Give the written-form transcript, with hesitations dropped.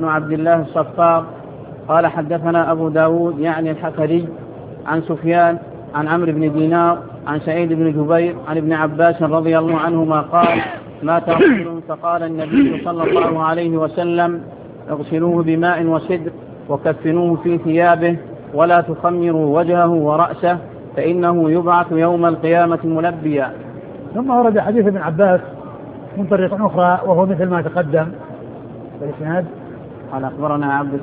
بن عبد الله الصفار قال حدثنا أبو داود يعني الحفري عن سفيان عن عمرو بن دينار عن سعيد بن جبير عن ابن عباس رضي الله عنهما قال مات رجل فقال النبي صلى الله عليه وسلم اغسلوه بماء وسدر وكفنوه في ثيابه ولا تخمروا وجهه ورأسه فإنه يبعث يوم القيامة ملبيا. ثم ورد حديث ابن عباس من طريق أخرى وهو مثل ما تقدم بالإسناد. قال أخبرنا عبد